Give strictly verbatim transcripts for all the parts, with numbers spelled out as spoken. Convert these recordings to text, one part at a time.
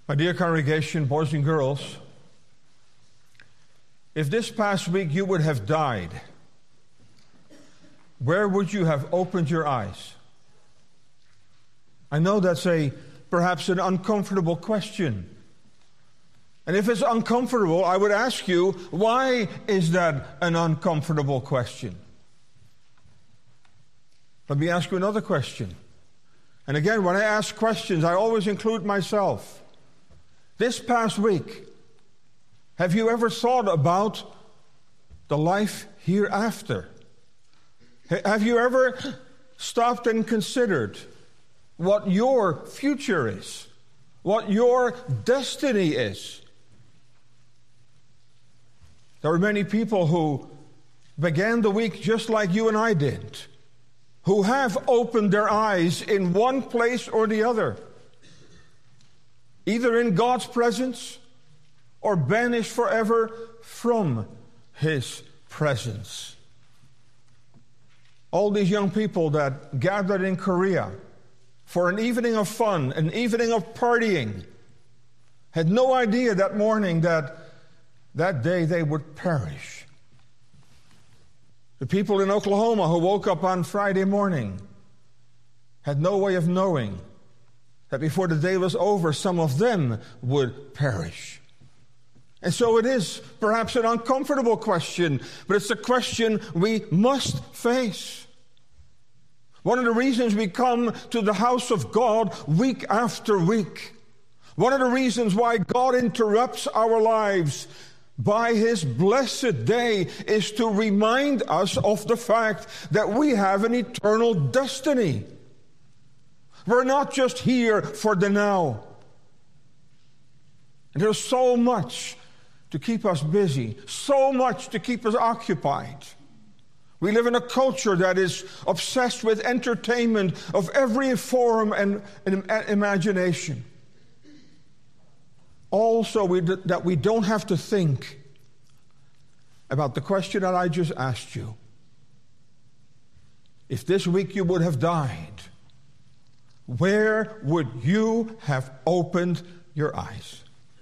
My dear congregation, boys and girls, if this past week you would have died, where would you have opened your eyes? I know that's a perhaps an uncomfortable question. And if it's uncomfortable, I would ask you, why is that an uncomfortable question? Let me ask you another question. And again, when I ask questions, I always include myself. This past week, have you ever thought about the life hereafter? Have you ever stopped and considered what your future is, what your destiny is? There are many people who began the week just like you and I did, who have opened their eyes in one place or the other, either in God's presence or banished forever from His presence. All these young people that gathered in Korea for an evening of fun, an evening of partying, had no idea that morning that that day they would perish. The people in Oklahoma who woke up on Friday morning had no way of knowing that before the day was over, some of them would perish. And so it is perhaps an uncomfortable question, but it's a question we must face. One of the reasons we come to the house of God week after week, one of the reasons why God interrupts our lives by His blessed day is to remind us of the fact that we have an eternal destiny. We're not just here for the now. And there's so much to keep us busy, so much to keep us occupied. We live in a culture that is obsessed with entertainment of every form and, and imagination. Also, we, that we don't have to think about the question that I just asked you. If this week you would have died, where would you have opened your eyes?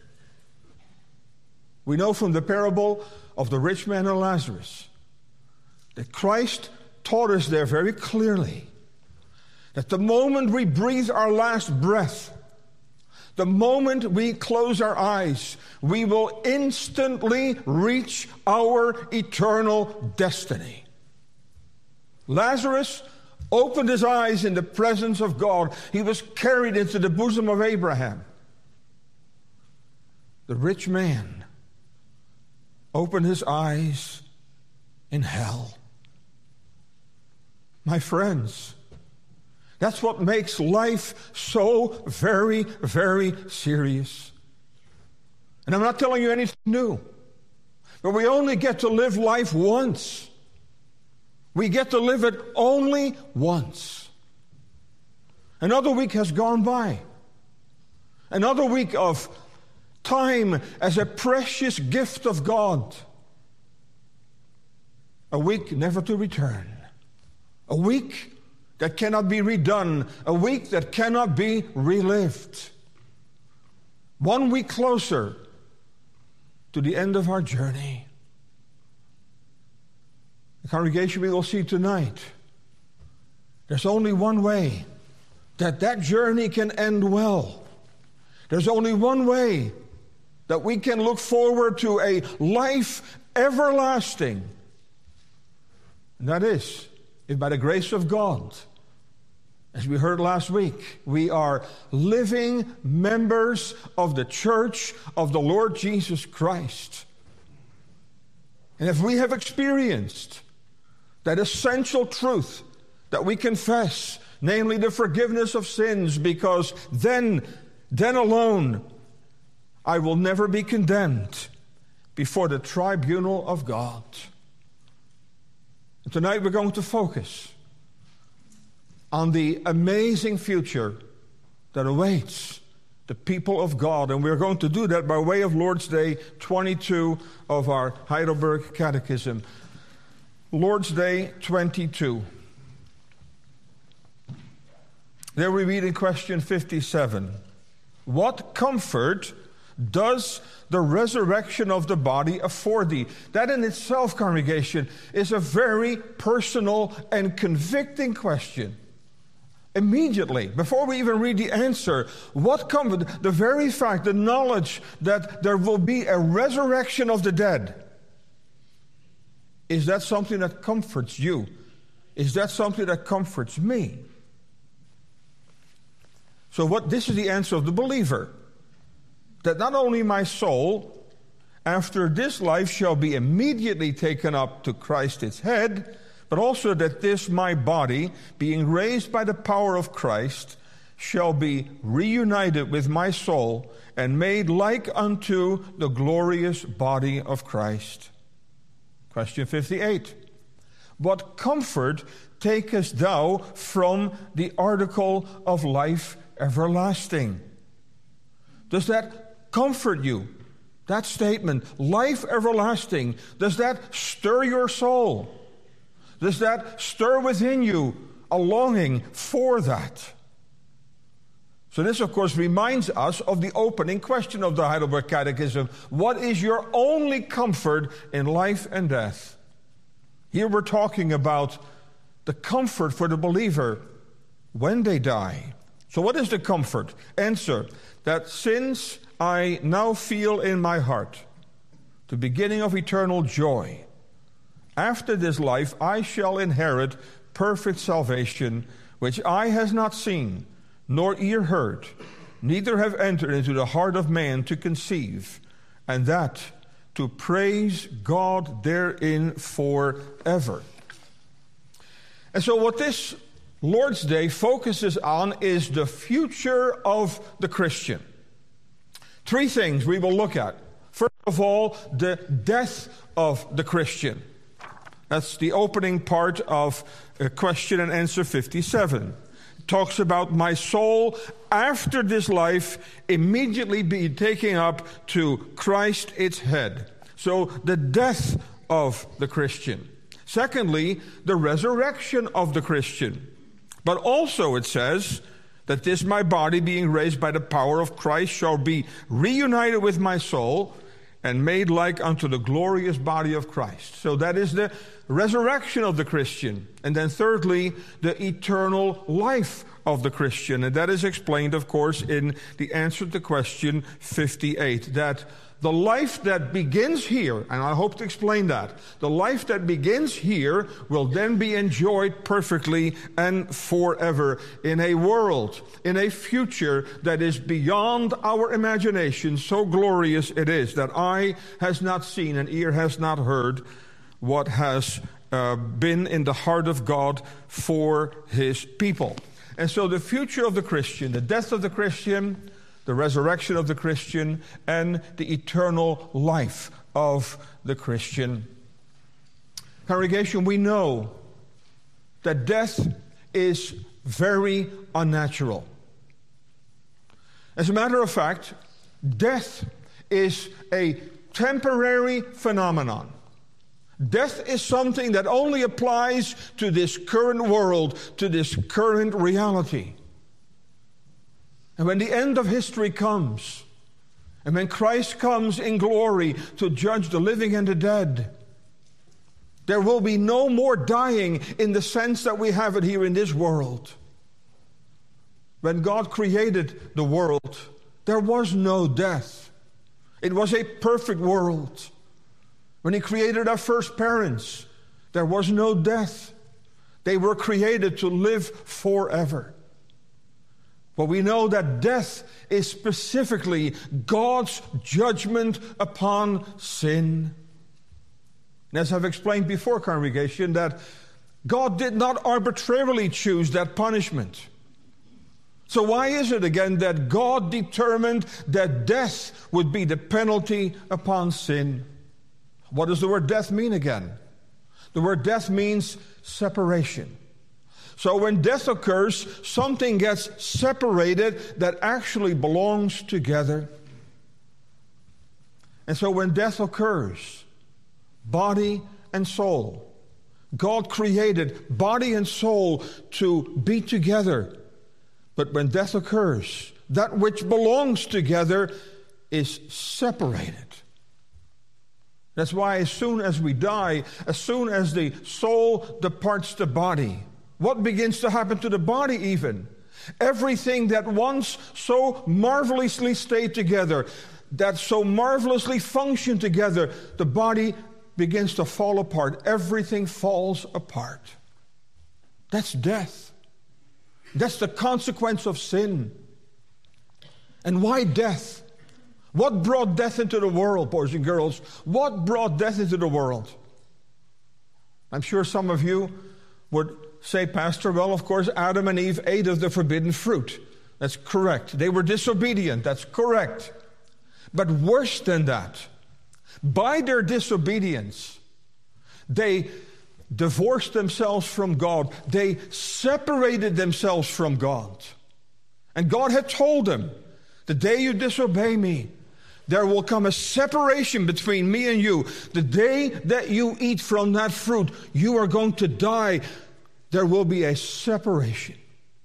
We know from the parable of the rich man and Lazarus that Christ taught us there very clearly that the moment we breathe our last breath, the moment we close our eyes, we will instantly reach our eternal destiny. Lazarus opened his eyes in the presence of God. He was carried into the bosom of Abraham. The rich man opened his eyes in hell. My friends, that's what makes life so very, very serious. And I'm not telling you anything new, but we only get to live life once. We get to live it only once. Another week has gone by. Another week of time as a precious gift of God. A week never to return. A week that cannot be redone. A week that cannot be relived. One week closer to the end of our journey. The congregation we will see tonight, there's only one way that that journey can end well. There's only one way that we can look forward to a life everlasting. And that is, if by the grace of God, as we heard last week, we are living members of the church of the Lord Jesus Christ. And if we have experienced that essential truth that we confess, namely the forgiveness of sins, because then, then alone, I will never be condemned before the tribunal of God. And tonight we're going to focus on the amazing future that awaits the people of God. And we're going to do that by way of Lord's Day twenty-two of our Heidelberg Catechism. Lord's Day twenty-two. There we read in question fifty-seven. What comfort does the resurrection of the body afford thee? That in itself, congregation, is a very personal and convicting question. Immediately, before we even read the answer, what comfort? The very fact, the knowledge that there will be a resurrection of the dead. Is that something that comforts you? Is that something that comforts me? So what? This is the answer of the believer. That not only my soul, after this life, shall be immediately taken up to Christ its head, but also that this my body, being raised by the power of Christ, shall be reunited with my soul and made like unto the glorious body of Christ. Question fifty-eight. What comfort takest thou from the article of life everlasting? Does that comfort you? That statement, life everlasting, does that stir your soul? Does that stir within you a longing for that? So this, of course, reminds us of the opening question of the Heidelberg Catechism. What is your only comfort in life and death? Here we're talking about the comfort for the believer when they die. So what is the comfort? Answer, that since I now feel in my heart the beginning of eternal joy, after this life I shall inherit perfect salvation, which eye has not seen, nor ear heard, neither have entered into the heart of man to conceive, and that to praise God therein forever. And so what this Lord's Day focuses on is the future of the Christian. Three things we will look at. First of all, the death of the Christian. That's the opening part of uh, question and answer fifty-seven. It talks about my soul after this life immediately be taking up to Christ its head. So the death of the Christian. Secondly, the resurrection of the Christian. But also it says that this my body being raised by the power of Christ shall be reunited with my soul and made like unto the glorious body of Christ. So that is the resurrection of the Christian. And then thirdly, the eternal life of the Christian. And that is explained, of course, in the answer to question fifty-eight. That the life that begins here, and I hope to explain that, the life that begins here will then be enjoyed perfectly and forever in a world, in a future that is beyond our imagination. So glorious it is that eye has not seen and ear has not heard what has uh, been in the heart of God for his people. And so the future of the Christian, the death of the Christian, the resurrection of the Christian, and the eternal life of the Christian. Congregation, we know that death is very unnatural. As a matter of fact, death is a temporary phenomenon. Death is something that only applies to this current world, to this current reality. And when the end of history comes, and when Christ comes in glory to judge the living and the dead, there will be no more dying in the sense that we have it here in this world. When God created the world, there was no death. It was a perfect world. When he created our first parents, there was no death. They were created to live forever. But we know that death is specifically God's judgment upon sin. And as I've explained before, congregation, that God did not arbitrarily choose that punishment. So why is it again that God determined that death would be the penalty upon sin? What does the word death mean again? The word death means separation. So when death occurs, something gets separated that actually belongs together. And so when death occurs, body and soul, God created body and soul to be together. But when death occurs, that which belongs together, is separated. That's why as soon as we die, as soon as the soul departs the body, what begins to happen to the body even? Everything that once so marvelously stayed together, that so marvelously functioned together, the body begins to fall apart. Everything falls apart. That's death. That's the consequence of sin. And why death? What brought death into the world, boys and girls? What brought death into the world? I'm sure some of you would say, Pastor, well, of course, Adam and Eve ate of the forbidden fruit. That's correct. They were disobedient. That's correct. But worse than that, by their disobedience, they divorced themselves from God. They separated themselves from God. And God had told them, the day you disobey me, there will come a separation between me and you. The day that you eat from that fruit, you are going to die. There will be a separation.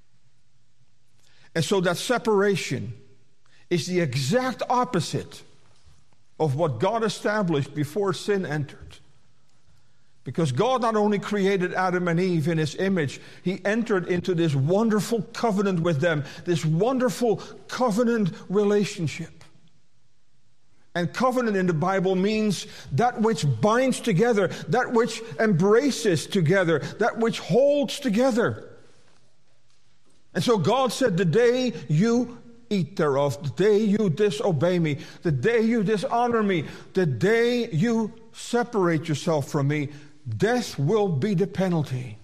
And so that separation is the exact opposite of what God established before sin entered. Because God not only created Adam and Eve in His image, He entered into this wonderful covenant with them, this wonderful covenant relationship. And covenant in the Bible means that which binds together, that which embraces together, that which holds together. And so God said, the day you eat thereof, the day you disobey me, the day you dishonor me, the day you separate yourself from me, death will be the penalty.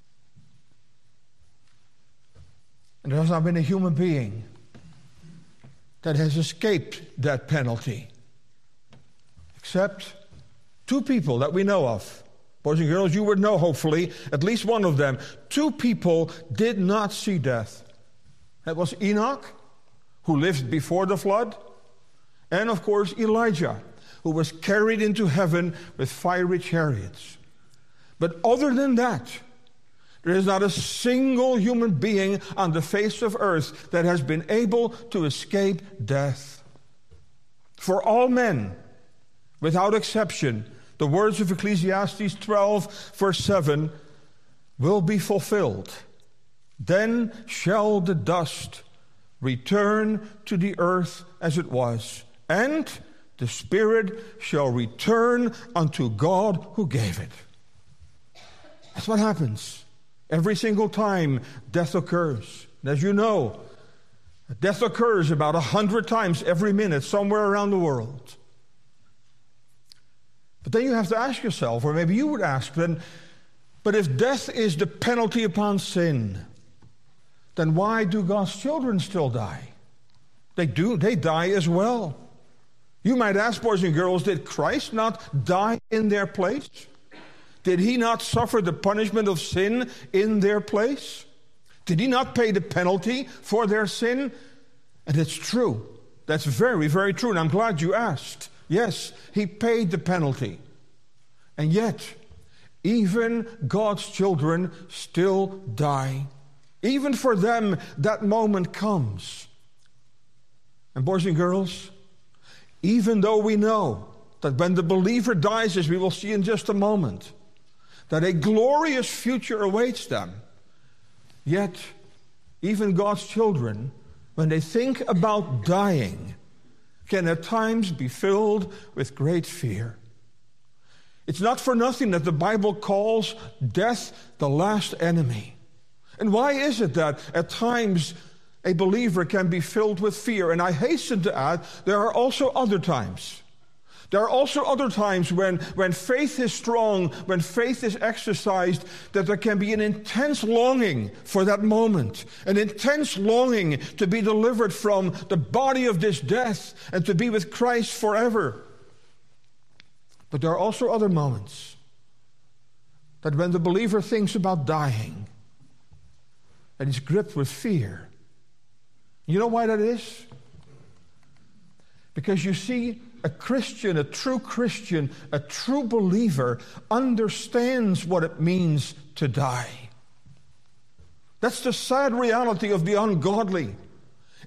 And there has not been a human being that has escaped that penalty, except two people that we know of. Boys and girls, you would know, hopefully, at least one of them. Two people did not see death. That was Enoch, who lived before the flood, and of course Elijah, who was carried into heaven with fiery chariots. But other than that, there is not a single human being on the face of earth that has been able to escape death. For all men, without exception, the words of Ecclesiastes twelve, verse seven, will be fulfilled. Then shall the dust return to the earth as it was, and the spirit shall return unto God who gave it. That's what happens every single time death occurs. And as you know, death occurs about a hundred times every minute somewhere around the world. But then you have to ask yourself, or maybe you would ask then, but if death is the penalty upon sin, then why do God's children still die? They do, they die as well. You might ask, boys and girls, did Christ not die in their place? Did He not suffer the punishment of sin in their place? Did He not pay the penalty for their sin? And it's true. That's very, very true. And I'm glad you asked. Yes, He paid the penalty. And yet, even God's children still die. Even for them, that moment comes. And boys and girls, even though we know that when the believer dies, as we will see in just a moment, that a glorious future awaits them, yet even God's children, when they think about dying, can at times be filled with great fear. It's not for nothing that the Bible calls death the last enemy. And why is it that at times a believer can be filled with fear? And I hasten to add, there are also other times. There are also other times when, when faith is strong, when faith is exercised, that there can be an intense longing for that moment, an intense longing to be delivered from the body of this death and to be with Christ forever. But there are also other moments that when the believer thinks about dying, that he's gripped with fear. You know why that is? Because you see, a Christian, a true Christian, a true believer understands what it means to die. That's the sad reality of the ungodly.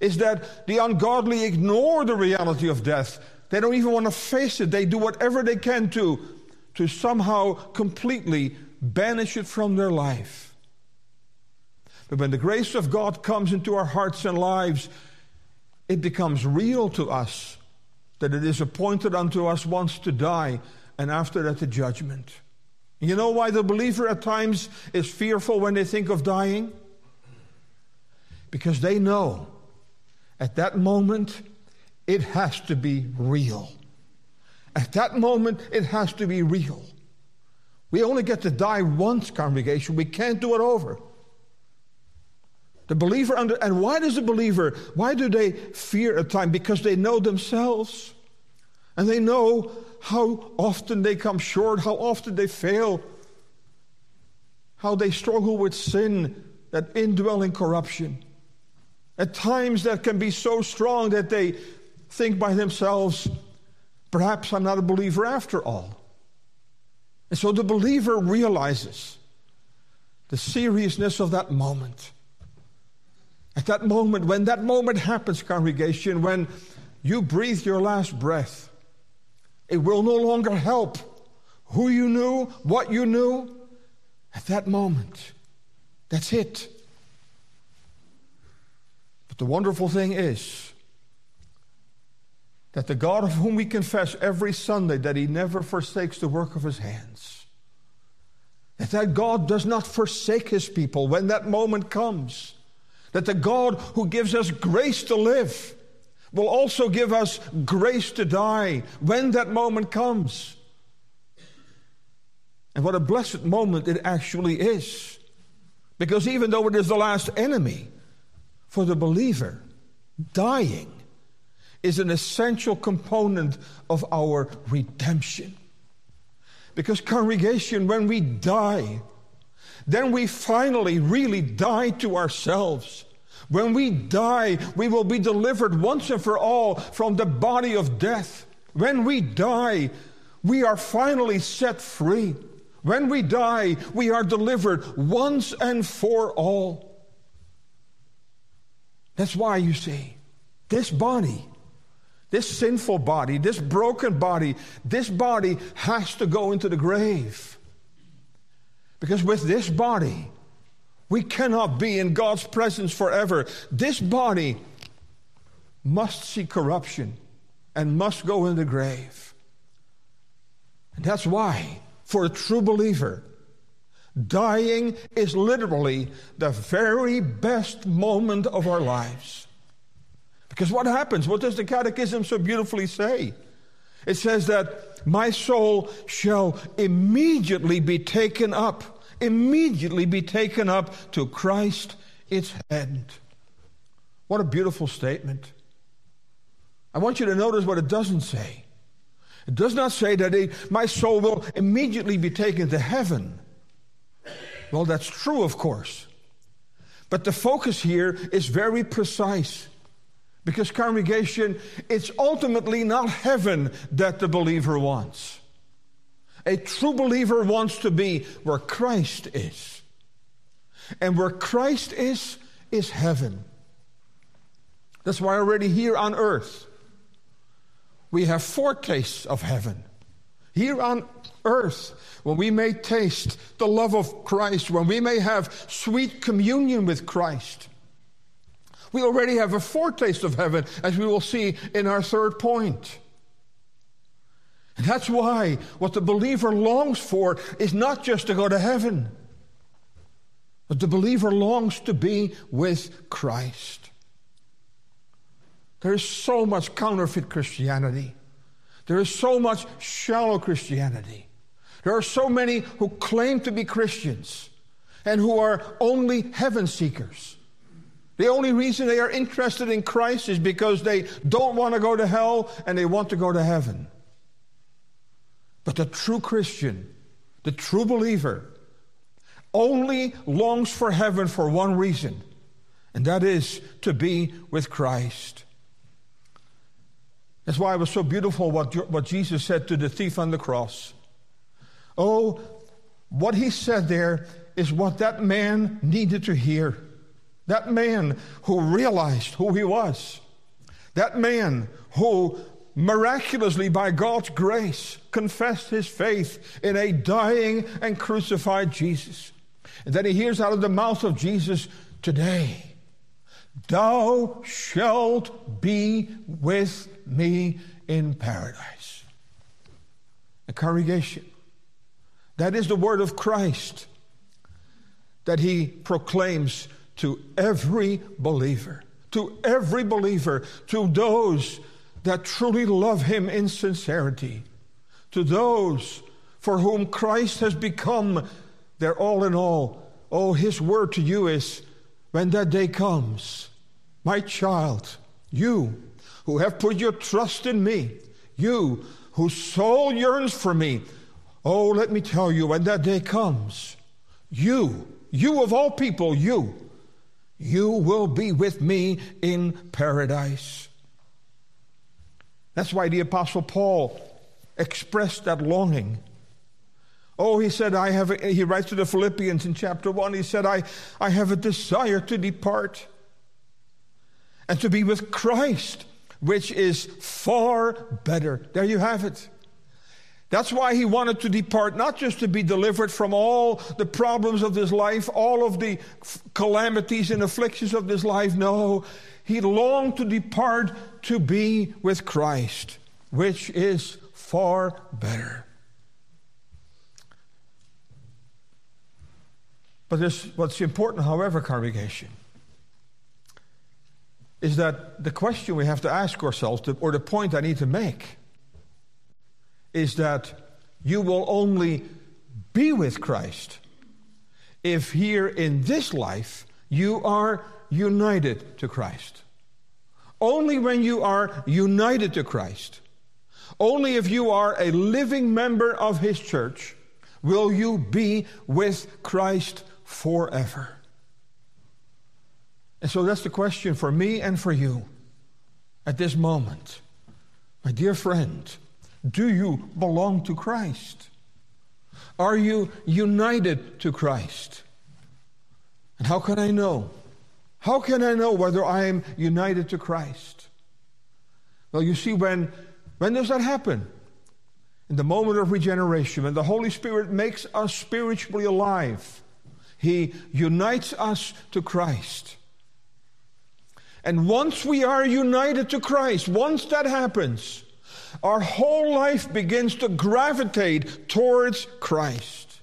is that the ungodly ignore the reality of death. They don't even want to face it. They do whatever they can to, to somehow completely banish it from their life. But when the grace of God comes into our hearts and lives, it becomes real to us that it is appointed unto us once to die, and after that the judgment. You know why the believer at times is fearful when they think of dying? Because they know at that moment it has to be real. At that moment it has to be real. We only get to die once, congregation. We can't do it over. The believer under, and why does the believer, why do they fear at times? Because they know themselves. And they know how often they come short, how often they fail, how they struggle with sin, that indwelling corruption. At times that can be so strong that they think by themselves, perhaps I'm not a believer after all. And so the believer realizes the seriousness of that moment. At that moment, when that moment happens, congregation, when you breathe your last breath, it will no longer help who you knew, what you knew. At that moment, that's it. But the wonderful thing is that the God of whom we confess every Sunday that He never forsakes the work of His hands, that that God does not forsake His people when that moment comes, that the God who gives us grace to live will also give us grace to die when that moment comes. And what a blessed moment it actually is. Because even though it is the last enemy, for the believer, dying is an essential component of our redemption. Because, congregation, when we die, then we finally really die to ourselves. When we die, we will be delivered once and for all from the body of death. When we die, we are finally set free. When we die, we are delivered once and for all. That's why, you see, this body, this sinful body, this broken body, this body has to go into the grave. Because with this body, we cannot be in God's presence forever. This body must see corruption and must go in the grave. And that's why, for a true believer, dying is literally the very best moment of our lives. Because what happens? What does the Catechism so beautifully say? It says that my soul shall immediately be taken up, immediately be taken up to Christ its head. What a beautiful statement. I want you to notice what it doesn't say. It does not say that it, my soul will immediately be taken to heaven. Well, that's true, of course. But the focus here is very precise. Because, congregation, it's ultimately not heaven that the believer wants. A true believer wants to be where Christ is. And where Christ is, is heaven. That's why already here on earth, we have foretastes of heaven. Here on earth, when we may taste the love of Christ, when we may have sweet communion with Christ, we already have a foretaste of heaven, as we will see in our third point. And that's why what the believer longs for is not just to go to heaven, but the believer longs to be with Christ. There is so much counterfeit Christianity. There is so much shallow Christianity. There are so many who claim to be Christians and who are only heaven seekers. The only reason they are interested in Christ is because they don't want to go to hell and they want to go to heaven. But the true Christian, the true believer, only longs for heaven for one reason, and that is to be with Christ. That's why it was so beautiful what, what Jesus said to the thief on the cross. Oh, what he said there is what that man needed to hear. That man who realized who he was. That man who miraculously, by God's grace, confessed his faith in a dying and crucified Jesus. And then he hears out of the mouth of Jesus, today, thou shalt be with me in paradise. A congregation, that is the word of Christ that he proclaims to every believer, to every believer, to those that truly love him in sincerity, to those for whom Christ has become their all in all. Oh, his word to you is, when that day comes, my child, you who have put your trust in me, you whose soul yearns for me, oh, let me tell you, when that day comes, you, you of all people, you, you will be with me in paradise. That's why the Apostle Paul expressed that longing. Oh, he said, I have, a, he writes to the Philippians in chapter one, he said, I, I have a desire to depart and to be with Christ, which is far better. There you have it. That's why he wanted to depart, not just to be delivered from all the problems of this life, all of the calamities and afflictions of this life. No, he longed to depart to be with Christ, which is far better. But this, what's important, however, congregation, is that the question we have to ask ourselves, or the point I need to make, is that you will only be with Christ if here in this life you are united to Christ. Only when you are united to Christ, only if you are a living member of his church, will you be with Christ forever. And so that's the question for me and for you at this moment. My dear friend, do you belong to Christ? Are you united to Christ? And how can I know? How can I know whether I am united to Christ? Well, you see, when, when does that happen? In the moment of regeneration, when the Holy Spirit makes us spiritually alive, he unites us to Christ. And once we are united to Christ, once that happens, our whole life begins to gravitate towards Christ.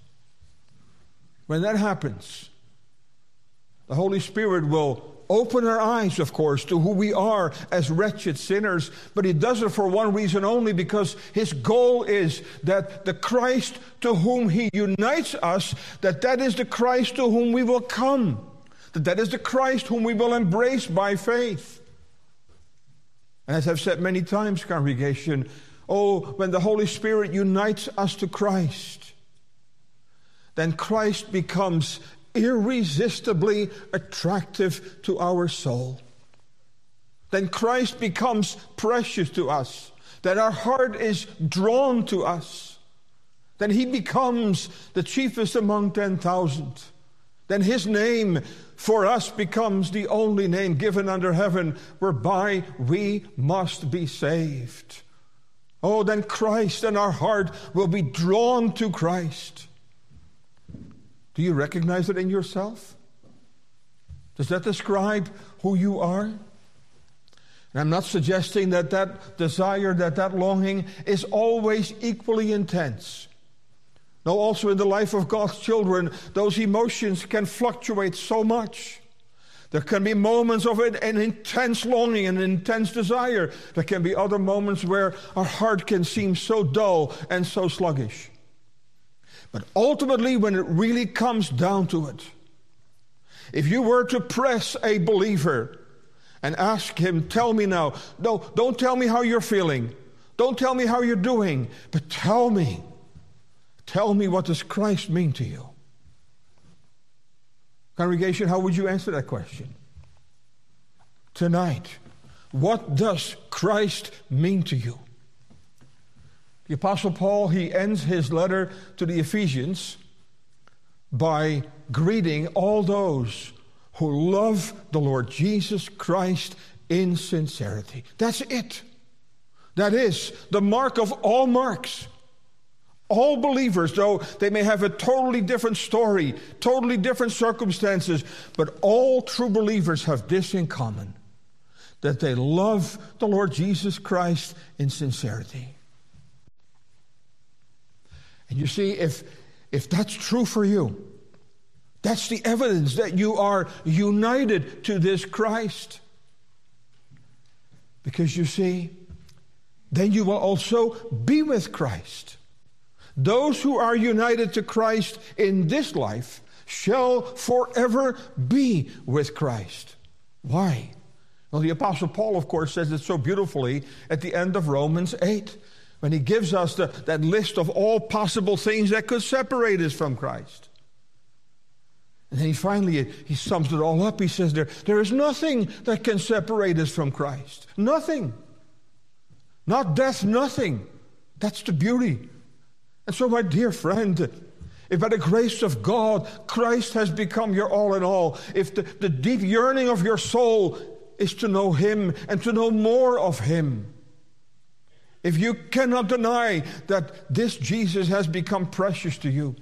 When that happens, the Holy Spirit will open our eyes, of course, to who we are as wretched sinners. But he does it for one reason only, because his goal is that the Christ to whom he unites us, that that is the Christ to whom we will come. That that is the Christ whom we will embrace by faith. And as I've said many times, congregation, oh, when the Holy Spirit unites us to Christ, then Christ becomes irresistibly attractive to our soul. Then Christ becomes precious to us, that our heart is drawn to us. Then he becomes the chiefest among ten thousand. Then his name for us becomes the only name given under heaven whereby we must be saved. Oh, then Christ and our heart will be drawn to Christ. Do you recognize it in yourself? Does that describe who you are? And I'm not suggesting that that desire, that that longing is always equally intense. No, also in the life of God's children, those emotions can fluctuate so much. There can be moments of an intense longing and intense desire. There can be other moments where our heart can seem so dull and so sluggish. But ultimately, when it really comes down to it, if you were to press a believer and ask him, tell me now, no, don't tell me how you're feeling. Don't tell me how you're doing, but tell me, tell me, what does Christ mean to you? Congregation, how would you answer that question? Tonight, what does Christ mean to you? The Apostle Paul, he ends his letter to the Ephesians by greeting all those who love the Lord Jesus Christ in sincerity. That's it. That is the mark of all marks. All believers, though they may have a totally different story, totally different circumstances, but all true believers have this in common, that they love the Lord Jesus Christ in sincerity. And you see, if, if that's true for you, that's the evidence that you are united to this Christ. Because you see, then you will also be with Christ. Those who are united to Christ in this life shall forever be with Christ. Why? Well, the Apostle Paul, of course, says it so beautifully at the end of Romans eight, when he gives us the, that list of all possible things that could separate us from Christ. And then he finally, he sums it all up. He says there, there is nothing that can separate us from Christ. Nothing. Not death, nothing. That's the beauty. And so, my dear friend, if by the grace of God, Christ has become your all in all, if the, the deep yearning of your soul is to know Him and to know more of Him, if you cannot deny that this Jesus has become precious to you,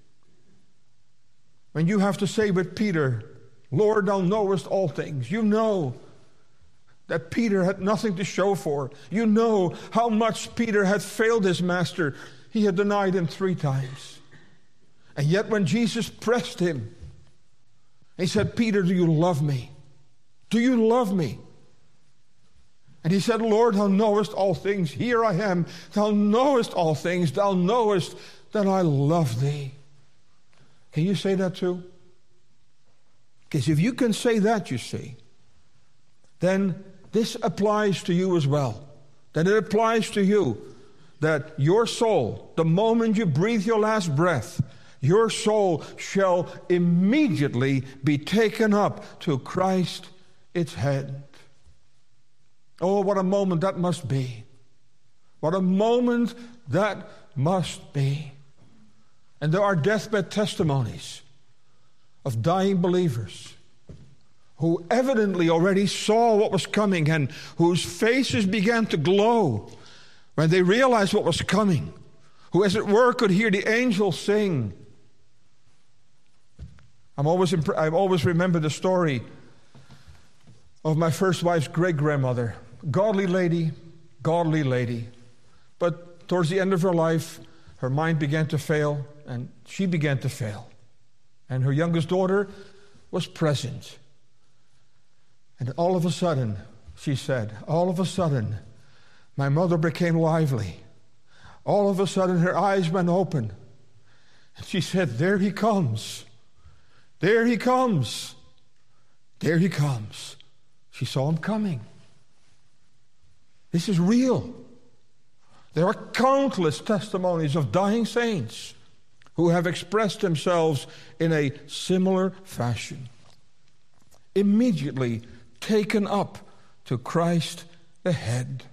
when you have to say with Peter, Lord, thou knowest all things, you know that Peter had nothing to show for. You know how much Peter had failed his master. He had denied him three times. And yet when Jesus pressed him, he said, Peter, do you love me? Do you love me? And he said, Lord, thou knowest all things. Here I am. Thou knowest all things. Thou knowest that I love thee. Can you say that too? Because if you can say that, you see, then this applies to you as well. Then it applies to you that your soul, the moment you breathe your last breath, your soul shall immediately be taken up to Christ, its head. Oh, what a moment that must be. What a moment that must be. And there are deathbed testimonies of dying believers who evidently already saw what was coming and whose faces began to glow when they realized what was coming, who as it were could hear the angels sing. I'm always imp- I always remember the story of my first wife's great-grandmother. Godly lady, godly lady. But towards the end of her life, her mind began to fail, and she began to fail. And her youngest daughter was present. And all of a sudden, she said, all of a sudden, my mother became lively. All of a sudden, her eyes went open. And she said, there he comes. There he comes. There he comes. She saw him coming. This is real. There are countless testimonies of dying saints who have expressed themselves in a similar fashion. Immediately taken up to Christ the head.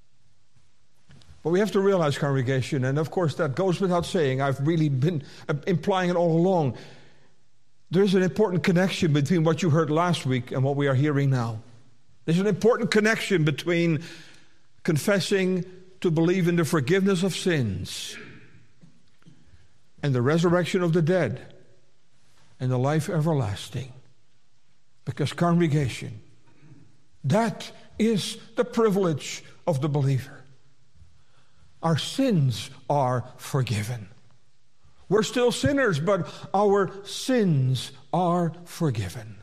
But we have to realize, congregation, and of course that goes without saying, I've really been implying it all along, there's an important connection between what you heard last week and what we are hearing now. There's an important connection between confessing to believe in the forgiveness of sins and the resurrection of the dead and the life everlasting. Because, congregation, that is the privilege of the believer. Our sins are forgiven. We're still sinners, but our sins are forgiven.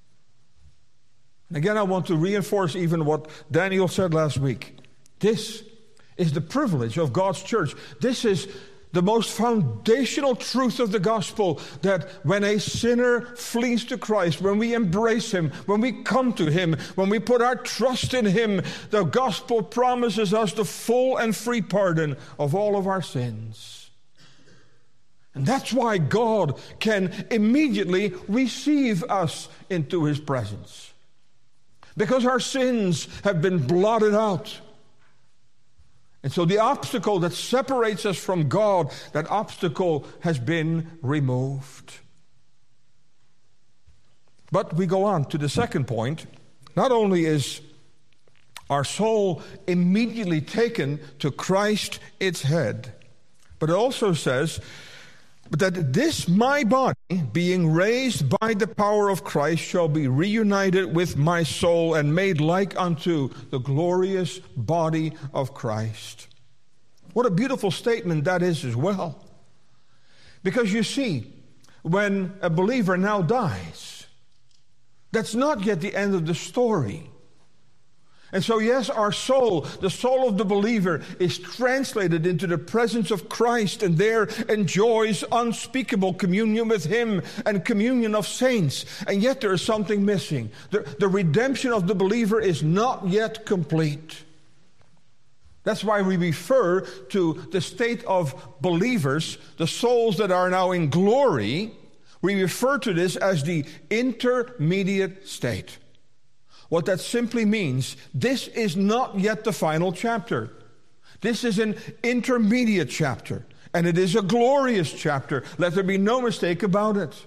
And again, I want to reinforce even what Daniel said last week. This is the privilege of God's church. This is the most foundational truth of the gospel, that when a sinner flees to Christ, when we embrace Him, when we come to Him, when we put our trust in Him, the gospel promises us the full and free pardon of all of our sins. And that's why God can immediately receive us into His presence. Because our sins have been blotted out. And so the obstacle that separates us from God, that obstacle has been removed. But we go on to the second point. Not only is our soul immediately taken to Christ, its head, but it also says, but that this my body, being raised by the power of Christ, shall be reunited with my soul and made like unto the glorious body of Christ. What a beautiful statement that is as well. Because you see, when a believer now dies, that's not yet the end of the story. And so, yes, our soul, the soul of the believer, is translated into the presence of Christ and there enjoys unspeakable communion with Him and communion of saints. And yet there is something missing. The, the redemption of the believer is not yet complete. That's why we refer to the state of believers, the souls that are now in glory. We refer to this as the intermediate state. What that simply means, this is not yet the final chapter. This is an intermediate chapter, and it is a glorious chapter. Let there be no mistake about it.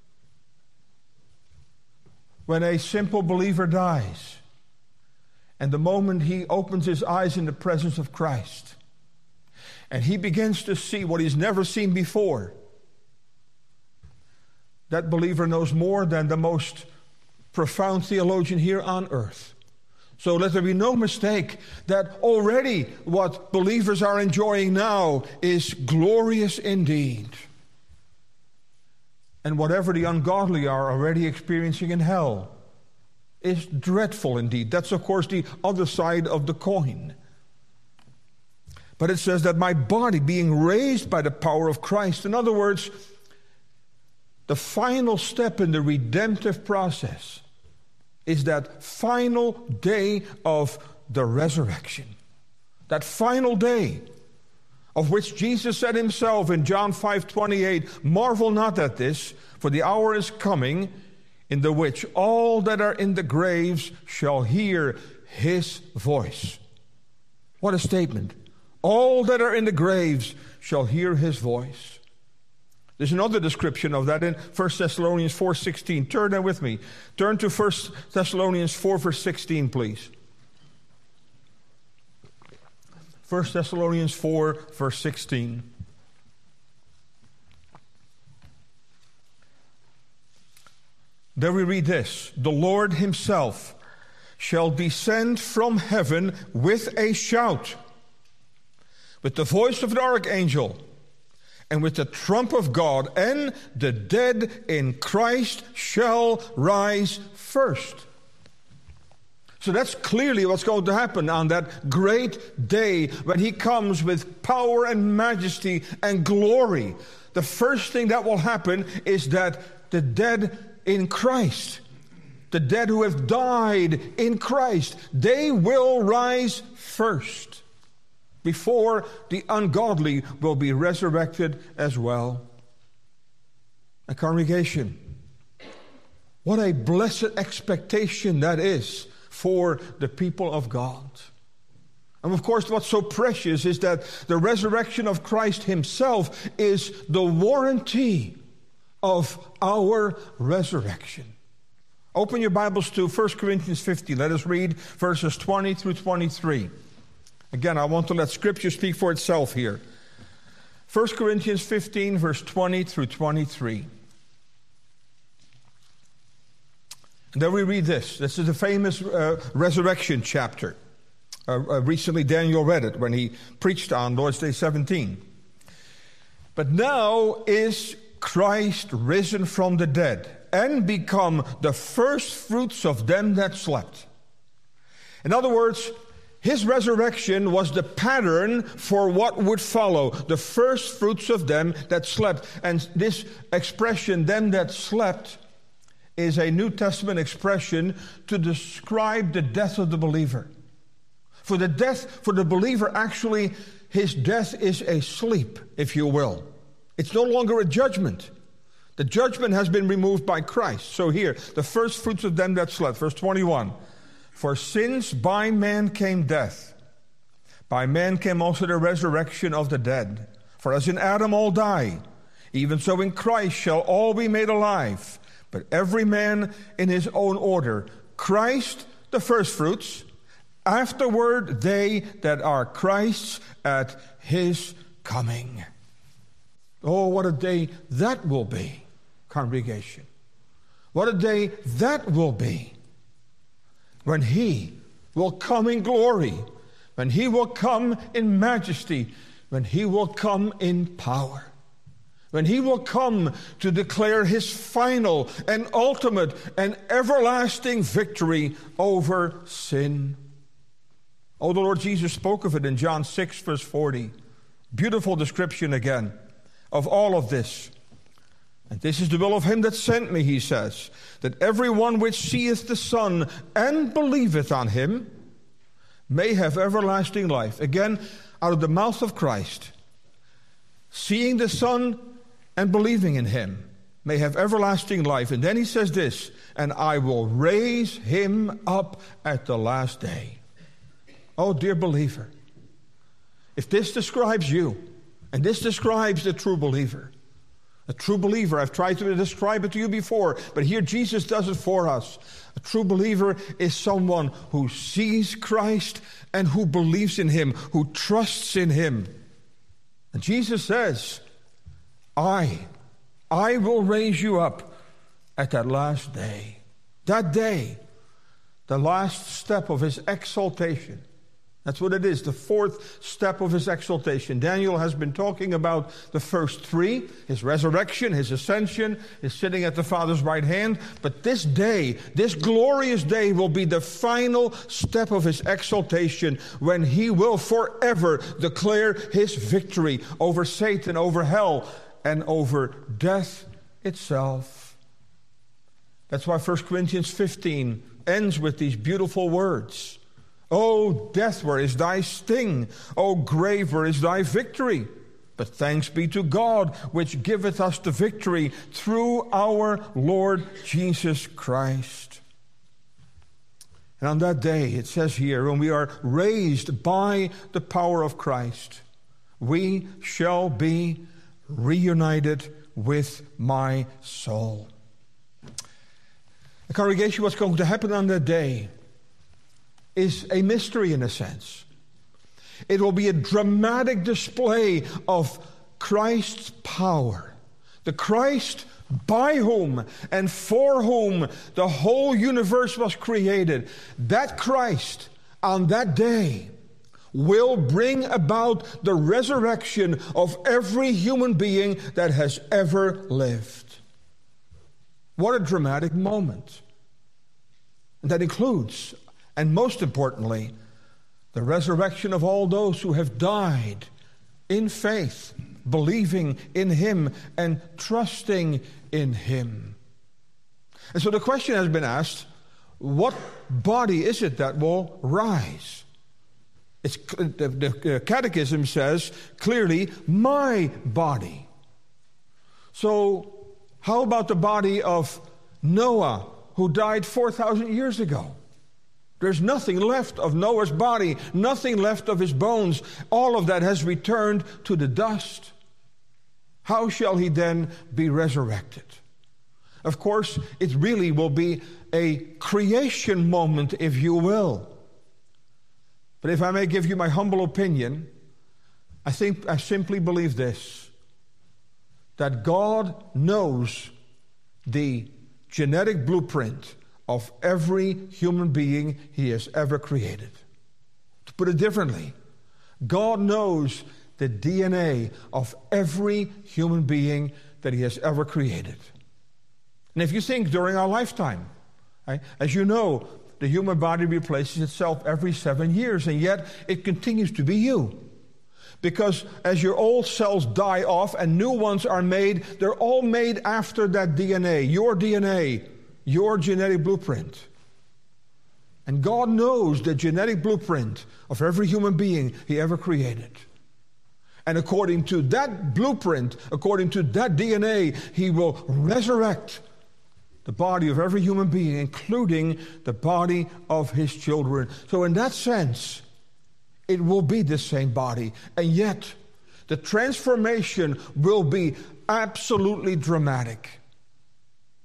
When a simple believer dies, and the moment he opens his eyes in the presence of Christ, and he begins to see what he's never seen before, that believer knows more than the most profound theologian here on earth. So let there be no mistake that already what believers are enjoying now is glorious indeed. And whatever the ungodly are already experiencing in hell is dreadful indeed. That's, of course, the other side of the coin. But it says that my body being raised by the power of Christ. In other words, the final step in the redemptive process is that final day of the resurrection. That final day of which Jesus said himself in John five twenty-eight, marvel not at this, for the hour is coming in the which all that are in the graves shall hear his voice. What a statement. All that are in the graves shall hear his voice. There's another description of that in First Thessalonians four sixteen. Turn there with me. Turn to First Thessalonians four, verse sixteen, please. First Thessalonians four, verse sixteen. There we read this. The Lord himself shall descend from heaven with a shout, with the voice of an archangel, and with the trump of God, and the dead in Christ shall rise first. So that's clearly what's going to happen on that great day when he comes with power and majesty and glory. The first thing that will happen is that the dead in Christ, the dead who have died in Christ, they will rise first, before the ungodly will be resurrected as well. A congregation, what a blessed expectation that is for the people of God. And of course, what's so precious is that the resurrection of Christ himself is the warranty of our resurrection. Open your Bibles to First Corinthians fifteen. Let us read verses twenty through twenty-three. Again, I want to let Scripture speak for itself here. First Corinthians fifteen, verse twenty through twenty-three. And then we read this. This is a famous uh, resurrection chapter. Uh, uh, recently, Daniel read it when he preached on Lord's Day seventeen. But now is Christ risen from the dead, and become the first fruits of them that slept. In other words, his resurrection was the pattern for what would follow, the first fruits of them that slept. And this expression, them that slept, is a New Testament expression to describe the death of the believer. For the death, for the believer, actually, his death is a sleep, if you will. It's no longer a judgment. The judgment has been removed by Christ. So here, the first fruits of them that slept, verse twenty-one. For since by man came death, by man came also the resurrection of the dead. For as in Adam all die, even so in Christ shall all be made alive, but every man in his own order. Christ, the firstfruits, afterward they that are Christ's at his coming. Oh, what a day that will be, congregation. What a day that will be, when he will come in glory, when he will come in majesty, when he will come in power, when he will come to declare his final and ultimate and everlasting victory over sin. Oh, the Lord Jesus spoke of it in John six, verse forty. Beautiful description again of all of this. And this is the will of him that sent me, he says, that every one which seeth the Son and believeth on him may have everlasting life. Again, out of the mouth of Christ, seeing the Son and believing in him may have everlasting life. And then he says this, and I will raise him up at the last day. Oh, dear believer, if this describes you, and this describes the true believer, a true believer, I've tried to describe it to you before, but here Jesus does it for us. A true believer is someone who sees Christ and who believes in him, who trusts in him. And Jesus says, I, I will raise you up at that last day. That day, the last step of his exaltation. That's what it is, the fourth step of his exaltation. Daniel has been talking about the first three, his resurrection, his ascension, his sitting at the Father's right hand. But this day, this glorious day, will be the final step of his exaltation, when he will forever declare his victory over Satan, over hell, and over death itself. That's why First Corinthians fifteen ends with these beautiful words. O death, where is thy sting? O grave, where is thy victory? But thanks be to God, which giveth us the victory through our Lord Jesus Christ. And on that day, it says here, when we are raised by the power of Christ, we shall be reunited with my soul. The congregation, what's going to happen on that day is a mystery in a sense. It will be a dramatic display of Christ's power. The Christ by whom and for whom the whole universe was created. That Christ on that day will bring about the resurrection of every human being that has ever lived. What a dramatic moment. And that includes, and most importantly, the resurrection of all those who have died in faith, believing in him and trusting in him. And so the question has been asked, what body is it that will rise? It's, the, the Catechism says clearly, my body. So how about the body of Noah, who died four thousand years ago? There's nothing left of Noah's body, nothing left of his bones. All of that has returned to the dust. How shall he then be resurrected? Of course, it really will be a creation moment, if you will. But if I may give you my humble opinion, I think I simply believe this, that God knows the genetic blueprint of every human being he has ever created. To put it differently, God knows the D N A of every human being that he has ever created. And if you think during our lifetime, right, as you know, the human body replaces itself every seven years, and yet it continues to be you. Because as your old cells die off and new ones are made, they're all made after that D N A, your D N A, your genetic blueprint. And God knows the genetic blueprint of every human being he ever created. And according to that blueprint, according to that D N A, he will resurrect the body of every human being, including the body of his children. So in that sense, it will be the same body. And yet, the transformation will be absolutely dramatic.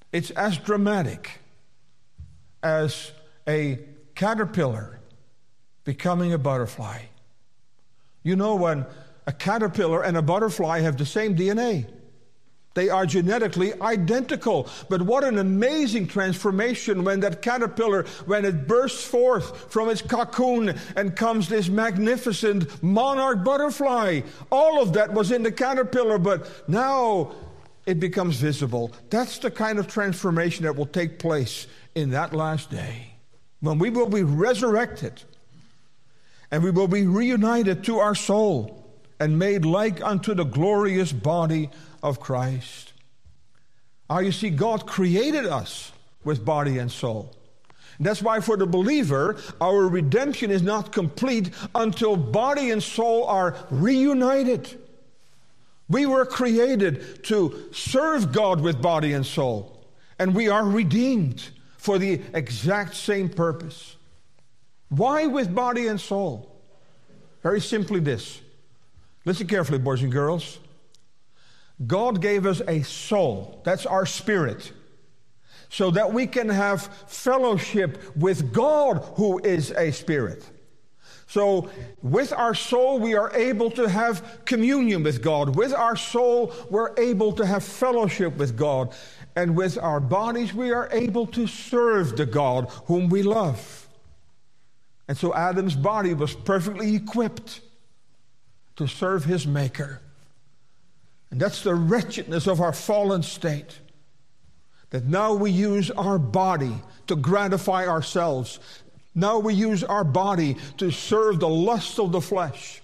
It's as dramatic as a caterpillar becoming a butterfly. You know, when a caterpillar and a butterfly have the same D N A. They are genetically identical. But what an amazing transformation when that caterpillar, when it bursts forth from its cocoon and comes this magnificent monarch butterfly. All of that was in the caterpillar, but now it becomes visible. That's the kind of transformation that will take place in that last day, when we will be resurrected and we will be reunited to our soul and made like unto the glorious body of Christ. Ah, you see, God created us with body and soul. And that's why for the believer, our redemption is not complete until body and soul are reunited. We were created to serve God with body and soul, and we are redeemed for the exact same purpose. Why with body and soul? Very simply this. Listen carefully, boys and girls. God gave us a soul, that's our spirit, so that we can have fellowship with God who is a spirit. So with our soul we are able to have communion with God. With our soul we're able to have fellowship with God. And with our bodies we are able to serve the God whom we love. And so Adam's body was perfectly equipped to serve his Maker. And that's the wretchedness of our fallen state. That now we use our body to gratify ourselves. Now we use our body to serve the lust of the flesh.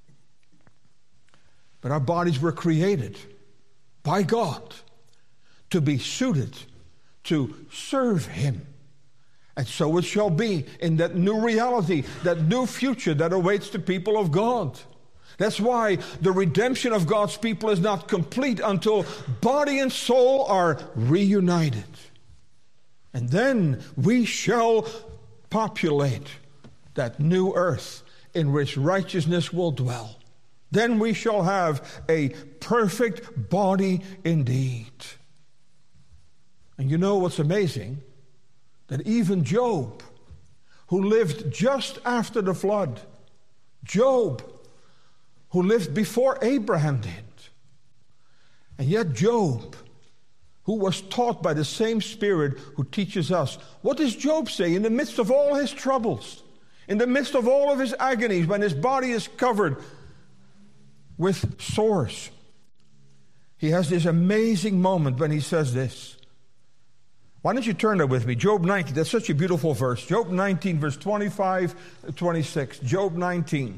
But our bodies were created by God to be suited to serve Him. And so it shall be in that new reality, that new future that awaits the people of God. That's why the redemption of God's people is not complete until body and soul are reunited. And then we shall populate that new earth in which righteousness will dwell. Then we shall have a perfect body indeed. And you know what's amazing? That even Job, who lived just after the flood, Job, who lived before Abraham did. And yet Job, who was taught by the same Spirit who teaches us. What does Job say in the midst of all his troubles? In the midst of all of his agonies, when his body is covered with sores? He has this amazing moment when he says this. Why don't you turn there with me? Job nineteen, that's such a beautiful verse. Job nineteen, verse twenty-five to twenty-six. Job nineteen.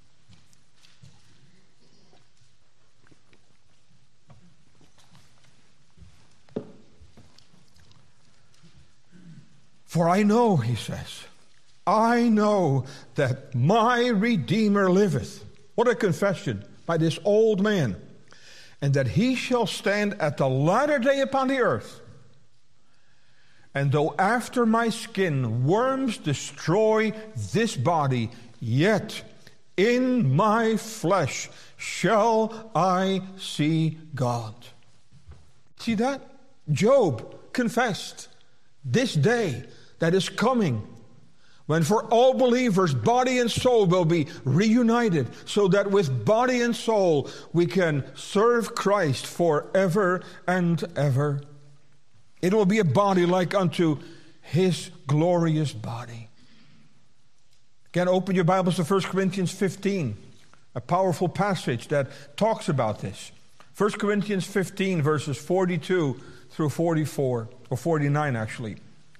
For I know, he says, I know that my Redeemer liveth. What a confession by this old man. And that he shall stand at the latter day upon the earth. And though after my skin worms destroy this body, yet in my flesh shall I see God. See that? Job confessed this day that is coming, when for all believers, body and soul will be reunited, so that with body and soul we can serve Christ forever and ever. It will be a body like unto His glorious body. Again, open your Bibles to First Corinthians fifteen, a powerful passage that talks about this. First Corinthians fifteen, verses forty-two through forty-four, or forty-nine actually.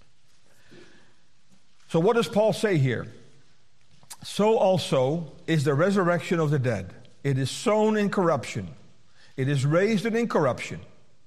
So what does Paul say here? So also is the resurrection of the dead. It is sown in corruption. It is raised in incorruption.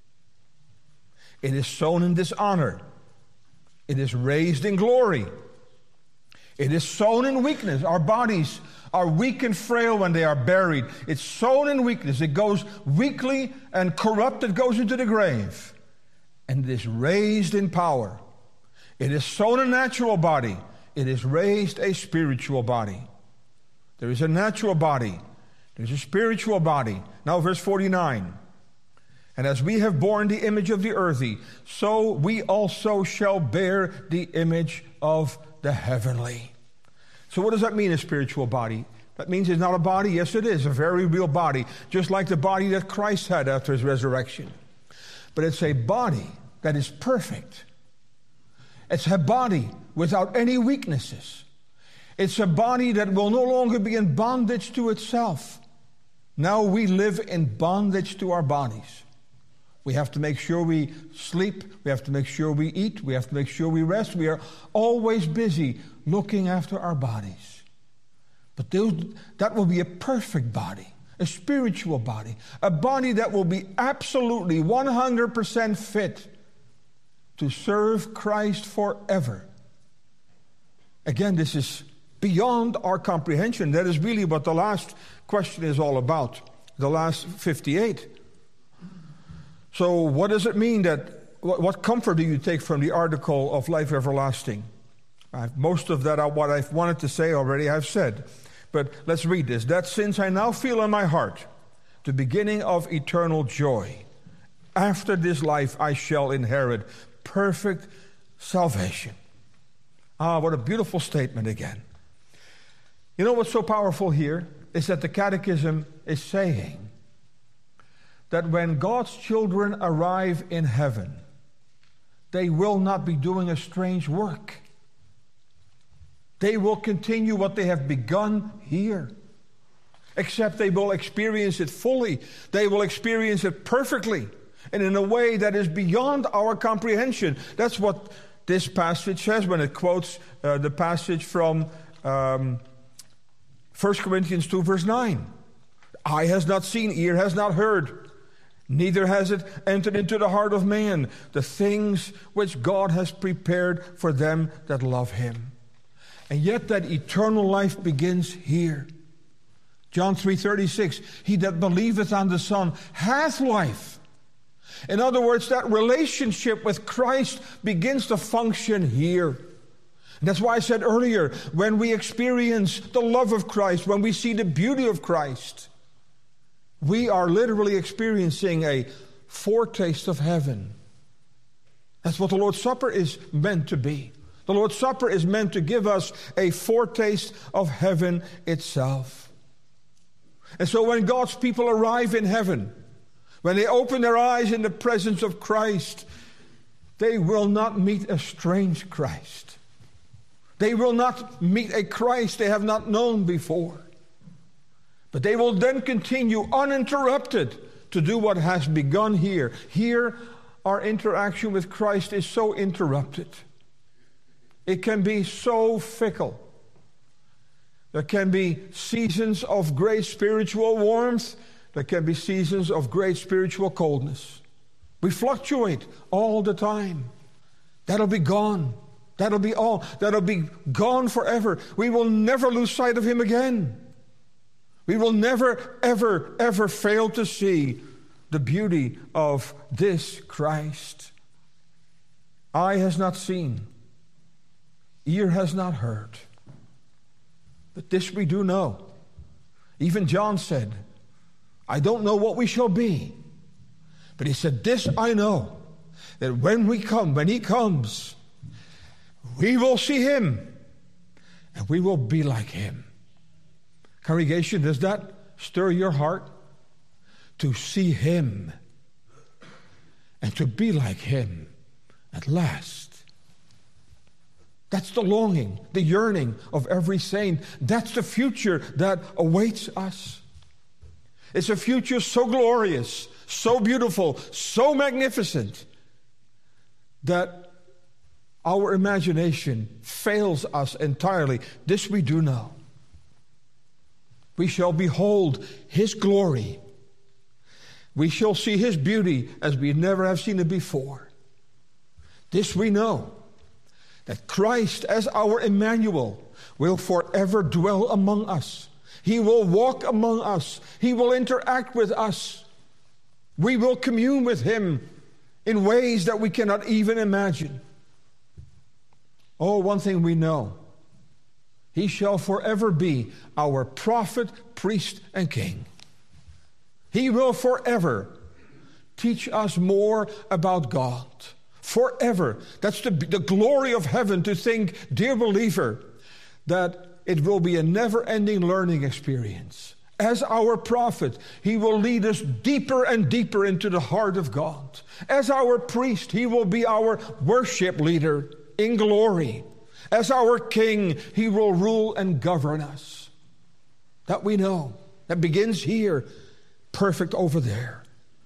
It is sown in dishonor. It is raised in glory. It is sown in weakness. Our bodies are weak and frail when they are buried. It's sown in weakness. It goes weakly and corrupted, goes into the grave. And it is raised in power. It is sown a natural body. It is raised a spiritual body. There is a natural body. There is a spiritual body. Now verse forty-nine. And as we have borne the image of the earthy, so we also shall bear the image of the heavenly. So what does that mean, a spiritual body? That means it's not a body. Yes, it is, a very real body, just like the body that Christ had after his resurrection. But it's a body that is perfect. It's a body without any weaknesses. It's a body that will no longer be in bondage to itself. Now we live in bondage to our bodies. We have to make sure we sleep. We have to make sure we eat. We have to make sure we rest. We are always busy looking after our bodies. But those, that will be a perfect body, a spiritual body, a body that will be absolutely one hundred percent fit to serve Christ forever. Again, this is beyond our comprehension. That is really what the last question is all about, the last fifty-eight. So what does it mean that, what, what comfort do you take from the article of life everlasting? I've, most of that, what I've wanted to say already, I've said. But let's read this. That since I now feel in my heart the beginning of eternal joy, after this life I shall inherit perfect salvation. Ah, what a beautiful statement again. You know what's so powerful here is that the Catechism is saying that when God's children arrive in heaven, they will not be doing a strange work. They will continue what they have begun here, except they will experience it fully. They will experience it perfectly and in a way that is beyond our comprehension. That's what this passage says when it quotes uh, the passage from um, First Corinthians two, verse nine. Eye has not seen, ear has not heard, neither has it entered into the heart of man the things which God has prepared for them that love him. And yet that eternal life begins here. John three thirty-six, he that believeth on the Son hath life. In other words, that relationship with Christ begins to function here. And that's why I said earlier, when we experience the love of Christ, when we see the beauty of Christ, we are literally experiencing a foretaste of heaven. That's what the Lord's Supper is meant to be. The Lord's Supper is meant to give us a foretaste of heaven itself. And so when God's people arrive in heaven, when they open their eyes in the presence of Christ, they will not meet a strange Christ. They will not meet a Christ they have not known before. But they will then continue uninterrupted to do what has begun here. Here, our interaction with Christ is so interrupted. It can be so fickle. There can be seasons of great spiritual warmth. There can be seasons of great spiritual coldness. We fluctuate all the time. That'll be gone. That'll be all. That'll be gone forever. We will never lose sight of him again. We will never, ever, ever fail to see the beauty of this Christ. Eye has not seen, ear has not heard. But this we do know. Even John said, I don't know what we shall be. But he said, this I know, that when we come, when he comes, we will see him, and we will be like him. Congregation, does that stir your heart? To see him and to be like him at last. That's the longing, the yearning of every saint. That's the future that awaits us. It's a future so glorious, so beautiful, so magnificent that our imagination fails us entirely. This we do know. We shall behold his glory. We shall see his beauty as we never have seen it before. This we know, that Christ as our Emmanuel will forever dwell among us. He will walk among us. He will interact with us. We will commune with him in ways that we cannot even imagine. Oh, one thing we know. He shall forever be our prophet, priest, and king. He will forever Teach us more about God forever. That's the, the glory of heaven, to think, dear believer, that it will be a never-ending learning experience. As our prophet, he will lead us deeper and deeper into the heart of God. As our priest, he will be our worship leader in glory. As our king, he will rule and govern us. That we know. That begins here, perfect over there.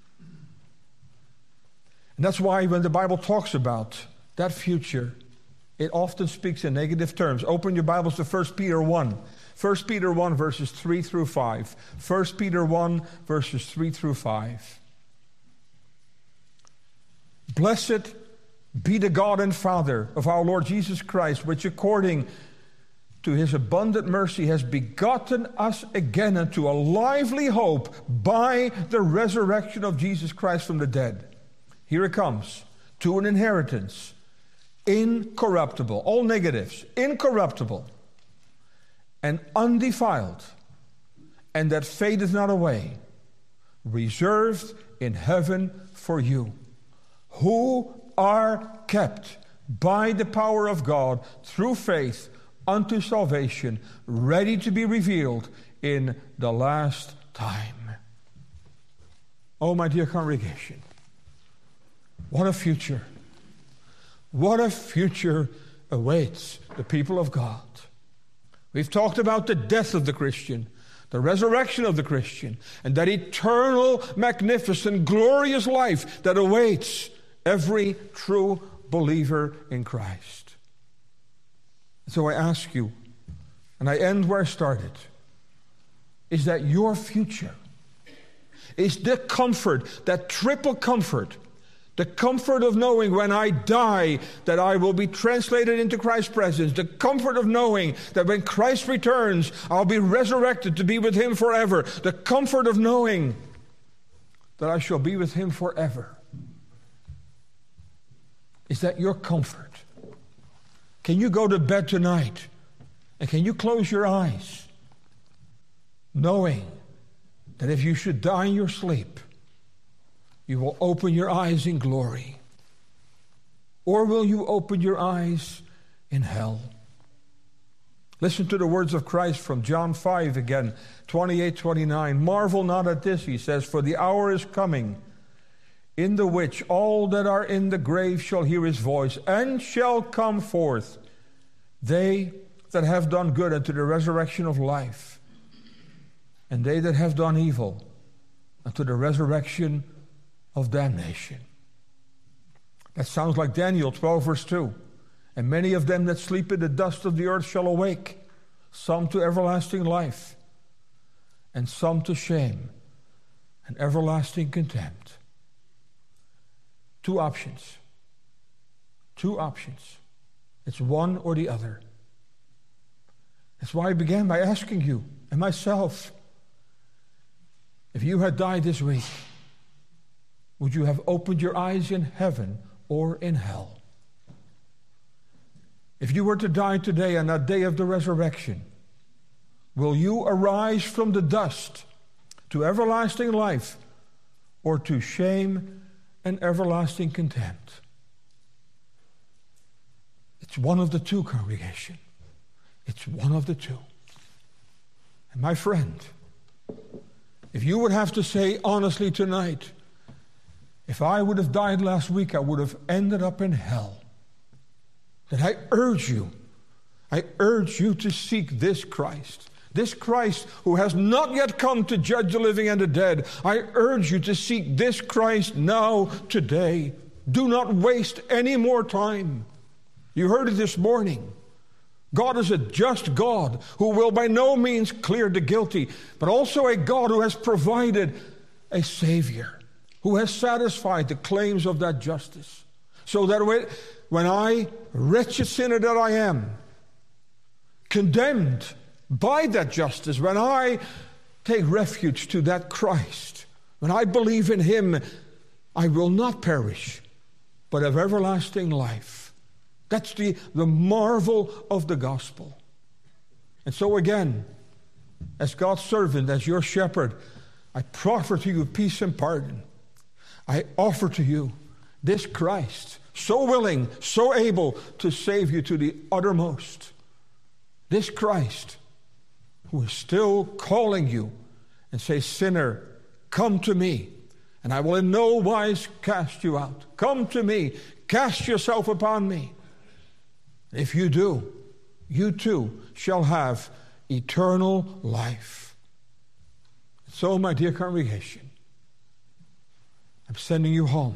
And that's why when the Bible talks about that future, it often speaks in negative terms. Open your Bibles to First Peter one. First Peter one, verses three through five. First Peter one, verses three through five. Blessed be the God and Father of our Lord Jesus Christ, which according to his abundant mercy has begotten us again unto a lively hope by the resurrection of Jesus Christ from the dead. Here it comes, to an inheritance, incorruptible, all negatives, incorruptible, and undefiled, and that fadeth not away, reserved in heaven for you, who are kept by the power of God through faith unto salvation, ready to be revealed in the last time. Oh, my dear congregation, what a future. What a future awaits the people of God. We've talked about the death of the Christian, the resurrection of the Christian, and that eternal, magnificent, glorious life that awaits every true believer in Christ. So I ask you, and I end where I started, is that your future? Is the comfort, that triple comfort, the comfort of knowing when I die that I will be translated into Christ's presence. The comfort of knowing that when Christ returns, I'll be resurrected to be with him forever. The comfort of knowing that I shall be with him forever. Is that your comfort? Can you go to bed tonight and can you close your eyes knowing that if you should die in your sleep, you will open your eyes in glory? Or will you open your eyes in hell? Listen to the words of Christ from John five again, twenty-eight, twenty-nine. Marvel not at this, he says, for the hour is coming, in the which all that are in the grave shall hear his voice, and shall come forth, they that have done good unto the resurrection of life, and they that have done evil unto the resurrection of damnation. That sounds like Daniel twelve, verse two. And many of them that sleep in the dust of the earth shall awake, some to everlasting life, and some to shame and everlasting contempt. Two options. Two options. It's one or the other. That's why I began by asking you and myself, if you had died this week, would you have opened your eyes in heaven or in hell? If you were to die today on that day of the resurrection, will you arise from the dust to everlasting life or to shame and everlasting contempt? It's one of the two, congregation. It's one of the two. And my friend, if you would have to say honestly tonight, if I would have died last week, I would have ended up in hell. Then I urge you, I urge you to seek this Christ. This Christ who has not yet come to judge the living and the dead. I urge you to seek this Christ now, today. Do not waste any more time. You heard it this morning. God is a just God who will by no means clear the guilty, but also a God who has provided a Savior, who has satisfied the claims of that justice. So that when I, wretched sinner that I am, condemned by that justice, when I take refuge to that Christ, when I believe in him, I will not perish, but have everlasting life. That's the, the marvel of the gospel. And so again, as God's servant, as your shepherd, I proffer to you peace and pardon. I offer to you this Christ, so willing, so able to save you to the uttermost. This Christ who is still calling you and says, sinner, come to me, and I will in no wise cast you out. Come to me, cast yourself upon me. If you do, you too shall have eternal life. So, my dear congregation, I'm sending you home.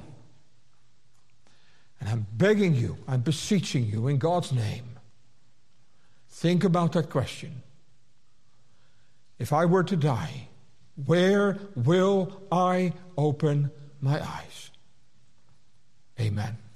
And I'm begging you, I'm beseeching you in God's name. Think about that question. If I were to die, where will I open my eyes? Amen.